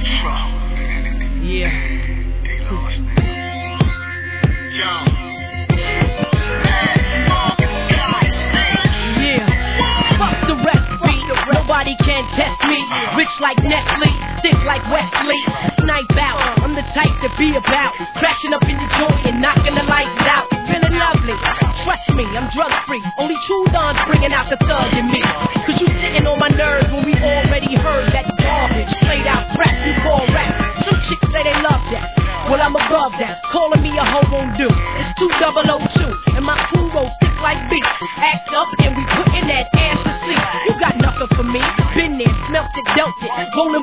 Yeah. Yeah. Fuck the rest, beat. Nobody can test me. Rich like Nestle, thick like Wesley. Snipe out, I'm the type to be about. Crashing up in the joint and knocking the lights out. Feeling lovely, trust me, I'm drug free. Only true Don's bringing out the thug in me. Cause you sitting on my nerves when we already heard that garbage. Played out crap you call rap. Some chicks say they love that. Well, I'm above that. Calling me a hoe won't do. It's 2002 and my crew roll thick like beef. Act up and we putting that ass to sleep. You got nothing for me. Been there, smelt it, dealt it. Roll